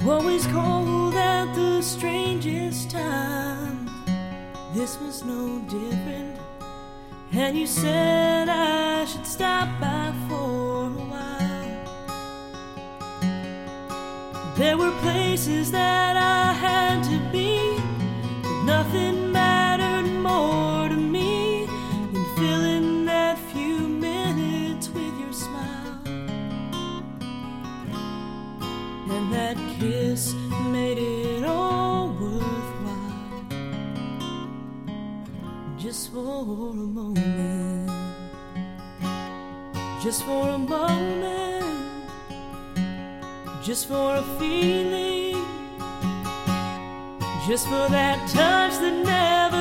always cold at the strangest times. This was no different. And you said I should stop by for a while. There were places that I had to be, but nothing mattered more to me than filling that few minutes with your smile. And that kiss made it all worthwhile, just for a moment, just for a moment, just for a feeling, just for that touch that never